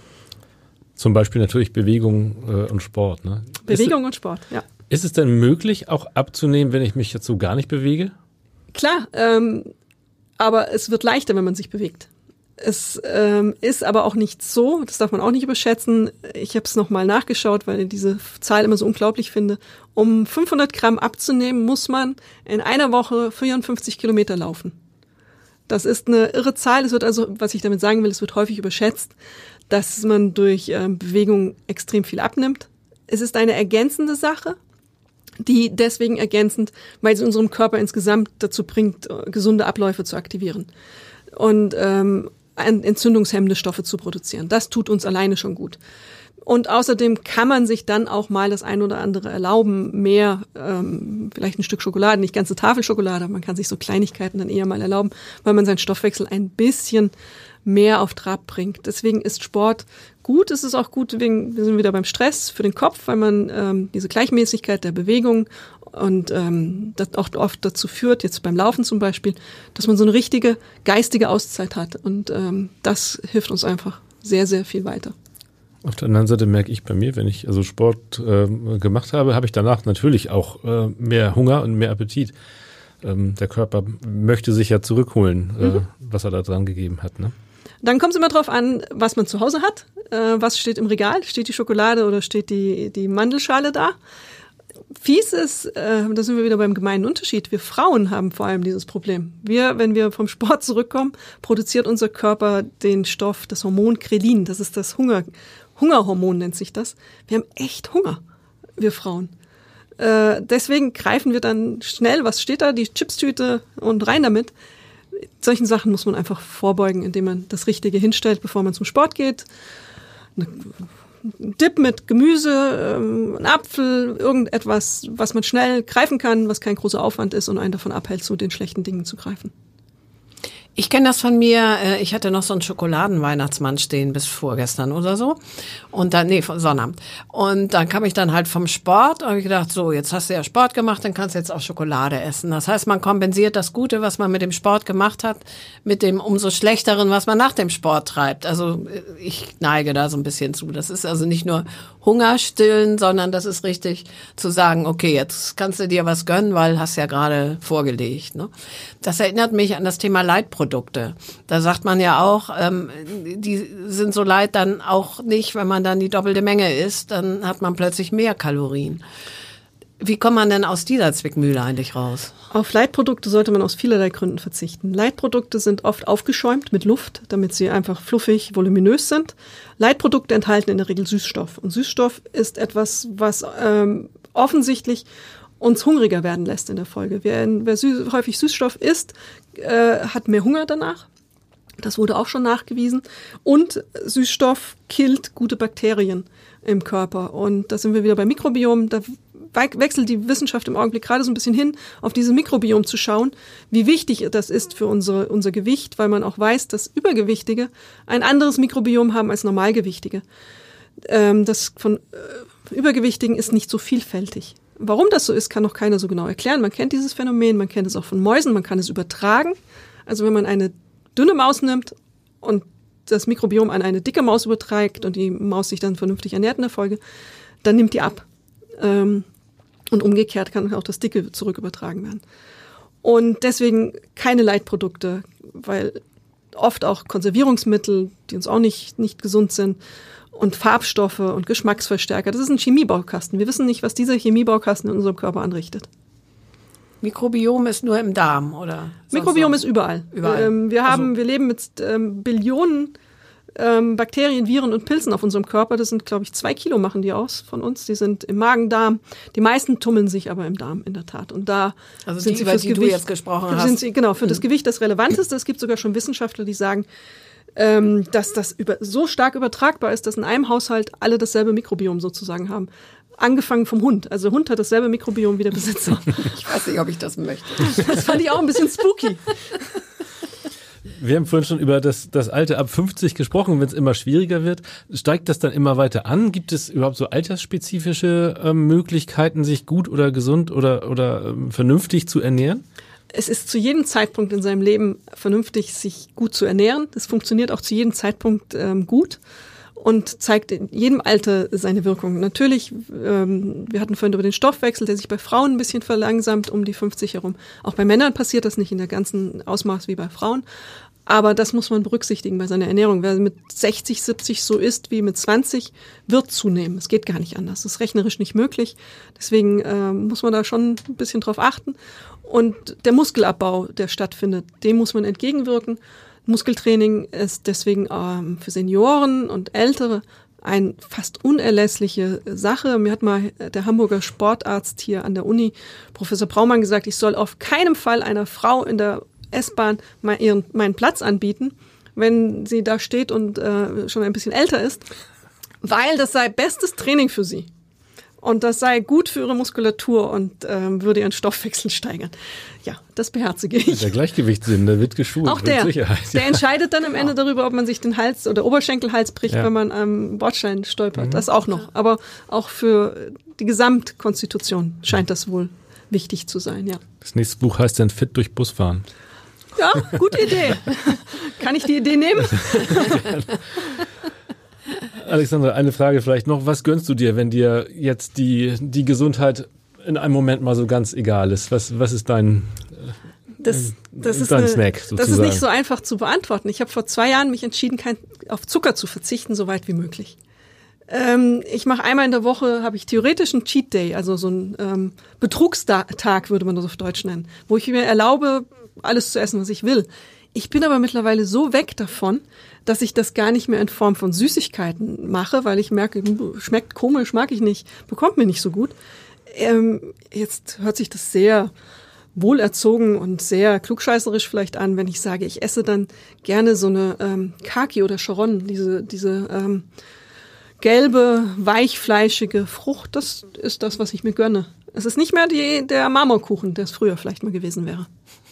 Zum Beispiel natürlich Bewegung und Sport. Ne? Bewegung und Sport, ja. Ist es denn möglich, auch abzunehmen, wenn ich mich jetzt so gar nicht bewege? Klar, aber es wird leichter, wenn man sich bewegt. Es ist aber auch nicht so, das darf man auch nicht überschätzen. Ich habe es nochmal nachgeschaut, weil ich diese Zahl immer so unglaublich finde. Um 500 Gramm abzunehmen, muss man in einer Woche 54 Kilometer laufen. Das ist eine irre Zahl. Es wird also, was ich damit sagen will, es wird häufig überschätzt, dass man durch Bewegung extrem viel abnimmt. Es ist eine ergänzende Sache, die deswegen ergänzend, weil sie unserem Körper insgesamt dazu bringt, gesunde Abläufe zu aktivieren und entzündungshemmende Stoffe zu produzieren. Das tut uns alleine schon gut. Und außerdem kann man sich dann auch mal das ein oder andere erlauben, mehr, vielleicht ein Stück Schokolade, nicht ganze Tafel Schokolade, aber man kann sich so Kleinigkeiten dann eher mal erlauben, weil man seinen Stoffwechsel ein bisschen mehr auf Trab bringt. Deswegen ist Sport gut. Es ist auch gut, wir sind wieder beim Stress für den Kopf, weil man diese Gleichmäßigkeit der Bewegung und das auch oft dazu führt, jetzt beim Laufen zum Beispiel, dass man so eine richtige geistige Auszeit hat. Und das hilft uns einfach sehr, sehr viel weiter. Auf der anderen Seite merke ich bei mir, wenn ich also Sport gemacht habe, habe ich danach natürlich auch mehr Hunger und mehr Appetit. Der Körper möchte sich ja zurückholen, was er da dran gegeben hat, ne? Dann kommt es immer drauf an, was man zu Hause hat. Was steht im Regal? Steht die Schokolade oder steht die Mandelschale da? Fies ist, da sind wir wieder beim gemeinen Unterschied. Wir Frauen haben vor allem dieses Problem. Wenn wir vom Sport zurückkommen, produziert unser Körper den Stoff, das Hormon Grelin. Das ist das Hungerhormon, nennt sich das. Wir haben echt Hunger, wir Frauen. Deswegen greifen wir dann schnell, was steht da, die Chipstüte und rein damit. Solchen Sachen muss man einfach vorbeugen, indem man das Richtige hinstellt, bevor man zum Sport geht. Ein Dip mit Gemüse, ein Apfel, irgendetwas, was man schnell greifen kann, was kein großer Aufwand ist und einen davon abhält, zu den schlechten Dingen zu greifen. Ich kenne das von mir, ich hatte noch so einen Schokoladenweihnachtsmann stehen bis vorgestern oder so. Und dann, von Sonnabend. Und dann kam ich dann halt vom Sport und habe ich gedacht, so, jetzt hast du ja Sport gemacht, dann kannst du jetzt auch Schokolade essen. Das heißt, man kompensiert das Gute, was man mit dem Sport gemacht hat, mit dem umso Schlechteren, was man nach dem Sport treibt. Also ich neige da so ein bisschen zu. Das ist also nicht nur Hunger stillen, sondern das ist richtig zu sagen, okay, jetzt kannst du dir was gönnen, weil hast ja gerade vorgelegt. Ne? Das erinnert mich an das Thema Leitprodukte. Da sagt man ja auch, die sind so light dann auch nicht, wenn man dann die doppelte Menge isst, dann hat man plötzlich mehr Kalorien. Wie kommt man denn aus dieser Zwickmühle eigentlich raus? Auf Leitprodukte sollte man aus vielerlei Gründen verzichten. Leitprodukte sind oft aufgeschäumt mit Luft, damit sie einfach fluffig, voluminös sind. Leitprodukte enthalten in der Regel Süßstoff. Und Süßstoff ist etwas, was offensichtlich uns hungriger werden lässt in der Folge. Wer häufig Süßstoff isst, hat mehr Hunger danach. Das wurde auch schon nachgewiesen. Und Süßstoff killt gute Bakterien im Körper. Und da sind wir wieder beim Mikrobiom. Da wechselt die Wissenschaft im Augenblick gerade so ein bisschen hin, auf dieses Mikrobiom zu schauen, wie wichtig das ist für unser Gewicht, weil man auch weiß, dass Übergewichtige ein anderes Mikrobiom haben als Normalgewichtige. Das von Übergewichtigen ist nicht so vielfältig. Warum das so ist, kann noch keiner so genau erklären. Man kennt dieses Phänomen, man kennt es auch von Mäusen, man kann es übertragen. Also wenn man eine dünne Maus nimmt und das Mikrobiom an eine dicke Maus überträgt und die Maus sich dann vernünftig ernährt in der Folge, dann nimmt die ab. Und umgekehrt kann auch das Dicke zurück übertragen werden. Und deswegen keine Leitprodukte, weil oft auch Konservierungsmittel, die uns auch nicht gesund sind, und Farbstoffe und Geschmacksverstärker. Das ist ein Chemiebaukasten. Wir wissen nicht, was dieser Chemiebaukasten in unserem Körper anrichtet. Mikrobiom ist nur im Darm, oder? Mikrobiom ist überall. Wir leben mit Billionen Bakterien, Viren und Pilzen auf unserem Körper. Das sind, glaube ich, 2 Kilo machen die aus von uns. Die sind im Magen-Darm. Die meisten tummeln sich aber im Darm, in der Tat. Und da sind sie fürs Gewicht, du jetzt gesprochen hast. Genau, für das Gewicht das Relevanteste. Es gibt sogar schon Wissenschaftler, die sagen, dass das so stark übertragbar ist, dass in einem Haushalt alle dasselbe Mikrobiom sozusagen haben. Angefangen vom Hund. Also der Hund hat dasselbe Mikrobiom wie der Besitzer. Ich weiß nicht, ob ich das möchte. Das fand ich auch ein bisschen spooky. Wir haben vorhin schon über das Alter ab 50 gesprochen, wenn es immer schwieriger wird. Steigt das dann immer weiter an? Gibt es überhaupt so altersspezifische Möglichkeiten, sich gut oder gesund oder vernünftig zu ernähren? Es ist zu jedem Zeitpunkt in seinem Leben vernünftig, sich gut zu ernähren. Das funktioniert auch zu jedem Zeitpunkt gut und zeigt in jedem Alter seine Wirkung. Natürlich, wir hatten vorhin über den Stoffwechsel, der sich bei Frauen ein bisschen verlangsamt um die 50 herum. Auch bei Männern passiert das nicht in der ganzen Ausmaß wie bei Frauen. Aber das muss man berücksichtigen bei seiner Ernährung. Wer mit 60, 70 so isst wie mit 20, wird zunehmen. Es geht gar nicht anders. Das ist rechnerisch nicht möglich. Deswegen muss man da schon ein bisschen drauf achten. Und der Muskelabbau, der stattfindet, dem muss man entgegenwirken. Muskeltraining ist deswegen für Senioren und Ältere eine fast unerlässliche Sache. Mir hat mal der Hamburger Sportarzt hier an der Uni, Professor Braumann, gesagt, ich soll auf keinen Fall einer Frau in der S-Bahn meinen Platz anbieten, wenn sie da steht und schon ein bisschen älter ist, weil das sei bestes Training für sie. Und das sei gut für ihre Muskulatur und würde ihren Stoffwechsel steigern. Ja, das beherzige ich. Der Gleichgewichtssinn, der wird geschult. Auch der. Mit Sicherheit. Der entscheidet dann am Ende darüber, ob man sich den Hals oder Oberschenkelhals bricht, wenn man am Bordstein stolpert. Das auch noch. Aber auch für die Gesamtkonstitution scheint das wohl wichtig zu sein, ja. Das nächste Buch heißt dann Fit durch Busfahren. Ja, gute Idee. Kann ich die Idee nehmen? Alexandra, eine Frage vielleicht noch. Was gönnst du dir, wenn dir jetzt die Gesundheit in einem Moment mal so ganz egal ist? Was ist dein Snack sozusagen? Das ist nicht so einfach zu beantworten. Ich habe vor 2 Jahren mich entschieden, auf Zucker zu verzichten, so weit wie möglich. Ich mache einmal in der Woche, habe ich theoretisch einen Cheat Day, also so einen Betrugstag, würde man das auf Deutsch nennen, wo ich mir erlaube, alles zu essen, was ich will. Ich bin aber mittlerweile so weg davon, dass ich das gar nicht mehr in Form von Süßigkeiten mache, weil ich merke, schmeckt komisch, mag ich nicht, bekommt mir nicht so gut. Jetzt hört sich das sehr wohlerzogen und sehr klugscheißerisch vielleicht an, wenn ich sage, ich esse dann gerne so eine Kaki oder Charon, diese gelbe, weichfleischige Frucht. Das ist das, was ich mir gönne. Es ist nicht mehr der Marmorkuchen, der es früher vielleicht mal gewesen wäre.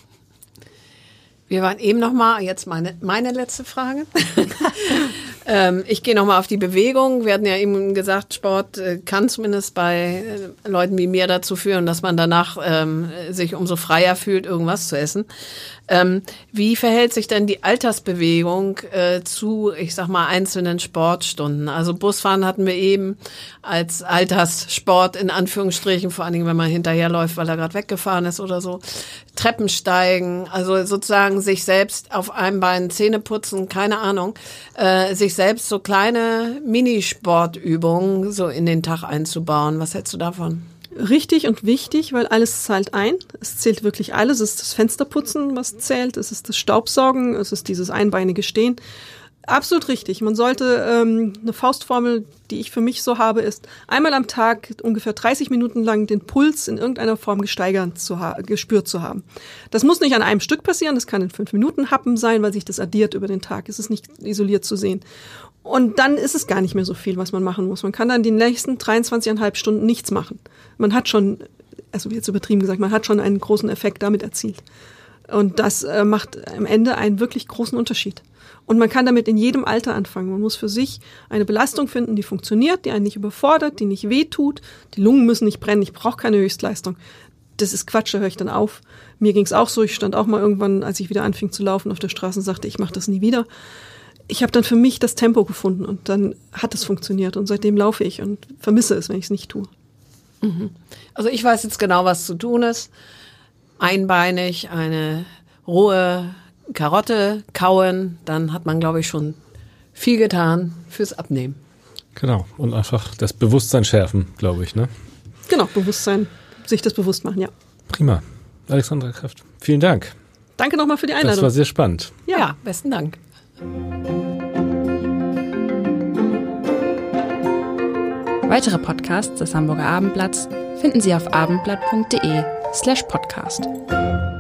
Wir waren eben noch mal, jetzt meine letzte Frage. Ich gehe noch mal auf die Bewegung. Wir hatten ja eben gesagt, Sport kann zumindest bei Leuten wie mir dazu führen, dass man danach sich umso freier fühlt, irgendwas zu essen. Wie verhält sich denn die Altersbewegung zu, ich sag mal, einzelnen Sportstunden? Also Busfahren hatten wir eben als Alterssport in Anführungsstrichen, vor allen Dingen, wenn man hinterherläuft, weil er gerade weggefahren ist oder so. Treppensteigen, also sozusagen sich selbst auf einem Bein Zähne putzen, keine Ahnung, sich selbst so kleine Minisportübungen so in den Tag einzubauen. Was hältst du davon? Richtig und wichtig, weil alles zahlt ein. Es zählt wirklich alles. Es ist das Fensterputzen, was zählt. Es ist das Staubsaugen. Es ist dieses einbeinige Stehen. Absolut richtig. Man sollte eine Faustformel, die ich für mich so habe, ist einmal am Tag ungefähr 30 Minuten lang den Puls in irgendeiner Form gespürt zu haben. Das muss nicht an einem Stück passieren. Das kann in 5 Minuten Happen sein, weil sich das addiert über den Tag. Es ist nicht isoliert zu sehen. Und dann ist es gar nicht mehr so viel, was man machen muss. Man kann dann die nächsten 23,5 Stunden nichts machen. Man hat schon, also jetzt übertrieben gesagt, man hat schon einen großen Effekt damit erzielt. Und das macht am Ende einen wirklich großen Unterschied. Und man kann damit in jedem Alter anfangen. Man muss für sich eine Belastung finden, die funktioniert, die einen nicht überfordert, die nicht wehtut. Die Lungen müssen nicht brennen, ich brauche keine Höchstleistung. Das ist Quatsch, da höre ich dann auf. Mir ging es auch so, ich stand auch mal irgendwann, als ich wieder anfing zu laufen auf der Straße und sagte, ich mache das nie wieder. Ich habe dann für mich das Tempo gefunden und dann hat es funktioniert und seitdem laufe ich und vermisse es, wenn ich es nicht tue. Also ich weiß jetzt genau, was zu tun ist. Einbeinig, eine rohe Karotte kauen, dann hat man, glaube ich, schon viel getan fürs Abnehmen. Genau, und einfach das Bewusstsein schärfen, glaube ich, ne? Genau, Bewusstsein, sich das bewusst machen, ja. Prima. Alexandra Kraft, vielen Dank. Danke nochmal für die Einladung. Das war sehr spannend. Ja, besten Dank. Weitere Podcasts des Hamburger Abendblatts finden Sie auf abendblatt.de/podcast.